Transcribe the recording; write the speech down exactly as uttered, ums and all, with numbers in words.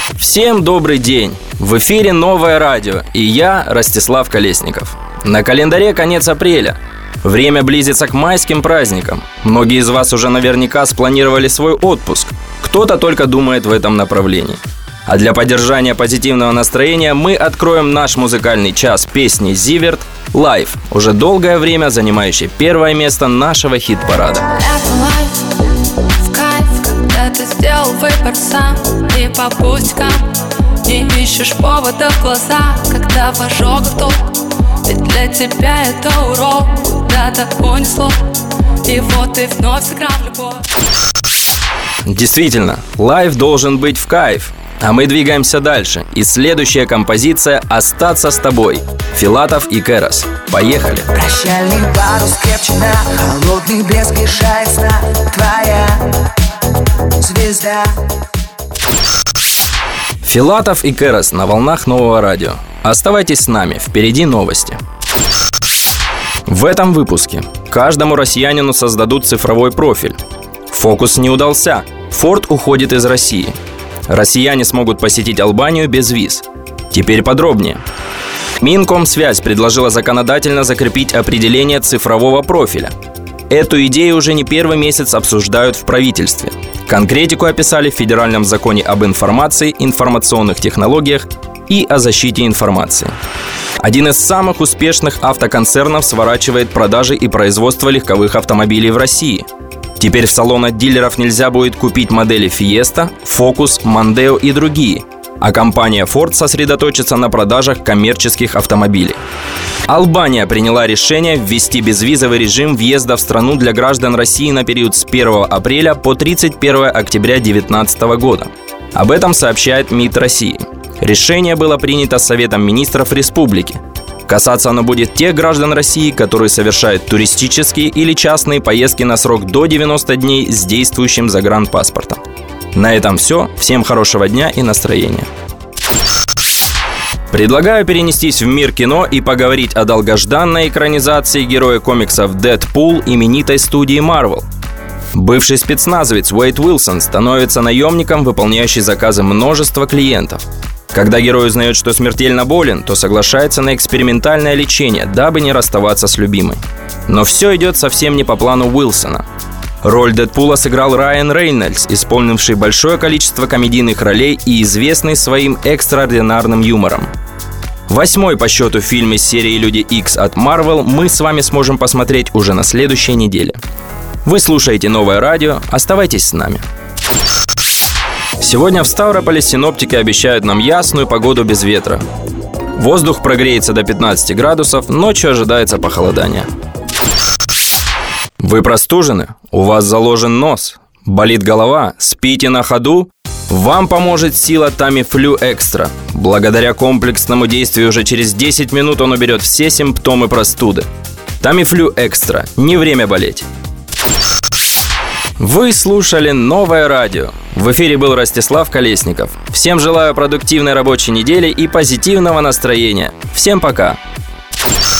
Всем добрый день! В эфире «Новое радио» и я, Ростислав Колесников. На календаре конец апреля. Время близится к майским праздникам. Многие из вас уже наверняка спланировали свой отпуск. Кто-то только думает в этом направлении. А для поддержания позитивного настроения мы откроем наш музыкальный час песни «Зиверт» лайв, уже долгое время занимающий первое место нашего хит-парада. Ты сделал выбор сам и по пустякам не ищешь повода в глаза, когда в ожогах ток. Ведь для тебя это урок, куда-то унесло, и вот ты вновь сыграл в любовь. Действительно, лайв должен быть в кайф. А мы двигаемся дальше. И следующая композиция «Остаться с тобой». Филатов и Кэрос. Поехали. Прощальный парус крепчина, холодный блеск лишает сна. Твоя звезда. Филатов и Кэрос на волнах Нового радио. Оставайтесь с нами, впереди новости. В этом выпуске каждому россиянину создадут цифровой профиль. Фокус не удался. Форд уходит из России. Россияне смогут посетить Албанию без виз. Теперь подробнее. Минкомсвязь предложила законодательно закрепить определение цифрового профиля. Эту идею уже не первый месяц обсуждают в правительстве. Конкретику описали в Федеральном законе об информации, информационных технологиях и о защите информации. Один из самых успешных автоконцернов сворачивает продажи и производство легковых автомобилей в России. Теперь в салонах дилеров нельзя будет купить модели Fiesta, Focus, Mondeo и другие, а компания Ford сосредоточится на продажах коммерческих автомобилей. Албания приняла решение ввести безвизовый режим въезда в страну для граждан России на период с первого апреля по тридцать первое октября две тысячи девятнадцатого года. Об этом сообщает МИД России. Решение было принято Советом министров республики. Касаться оно будет тех граждан России, которые совершают туристические или частные поездки на срок до девяноста дней с действующим загранпаспортом. На этом все. Всем хорошего дня и настроения. Предлагаю перенестись в мир кино и поговорить о долгожданной экранизации героя комиксов Дэдпул именитой студии Marvel. Бывший спецназовец Уэйд Уилсон становится наемником, выполняющий заказы множества клиентов. Когда герой узнает, что смертельно болен, то соглашается на экспериментальное лечение, дабы не расставаться с любимой. Но все идет совсем не по плану Уилсона. Роль Дэдпула сыграл Райан Рейнольдс, исполнивший большое количество комедийных ролей и известный своим экстраординарным юмором. Восьмой по счету фильм из серии «Люди Икс» от Marvel мы с вами сможем посмотреть уже на следующей неделе. Вы слушаете «Новое радио», оставайтесь с нами. Сегодня в Ставрополе синоптики обещают нам ясную погоду без ветра. Воздух прогреется до пятнадцати градусов, ночью ожидается похолодание. Вы простужены? У вас заложен нос? Болит голова? Спите на ходу? Вам поможет сила Tamiflu Extra. Благодаря комплексному действию уже через десять минут он уберет все симптомы простуды. Tamiflu Extra. Не время болеть. Вы слушали «Новое радио». В эфире был Ростислав Колесников. Всем желаю продуктивной рабочей недели и позитивного настроения. Всем пока!